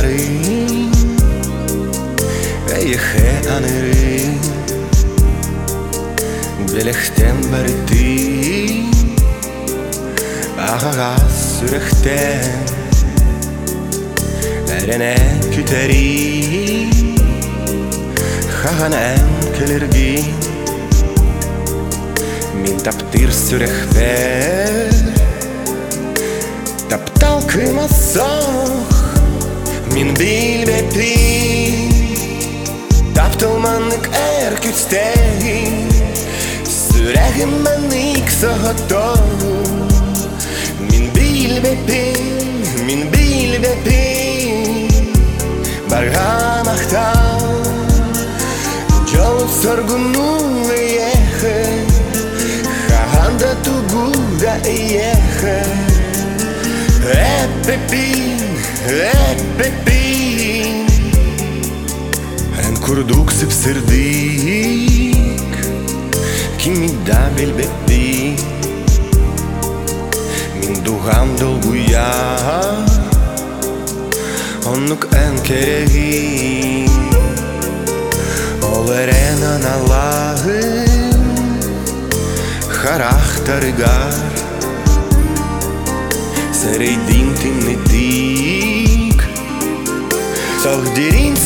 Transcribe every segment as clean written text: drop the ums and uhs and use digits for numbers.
marin Eje aneri Belechtem bariti Agagas sürechtem Erene küteri Hahanem kelergi Min taptir sürechper Taptal kıymasoch Min bil bepi Taptal manık erkütstegi Sürechim manik sohoto Min bil bepi Bargam achtal Jolot sorgunu eje Hahanda tu guda eje Pepin En kurduk sipsirdik Kimi dabil bepi Min duham dolguya Onluk en keregi Overena nalahim Харахтарыгар Середин тимнетик Сохдирин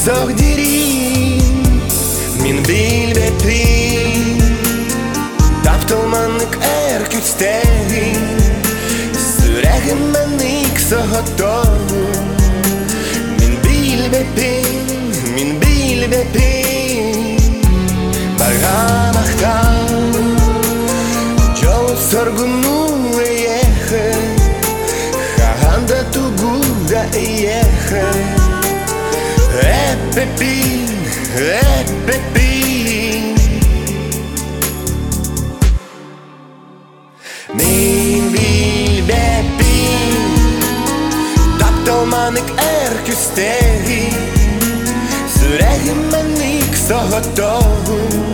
Min bil bepin Taptal manık erkütstegi Sürechim manik sohotohu Min bil bepin Bargam achtal Jolot sorgunu eje Hahanda tu guda eje Pepin Min bil bepin Taptal manık erkütstegi Sürechim manik sohotohu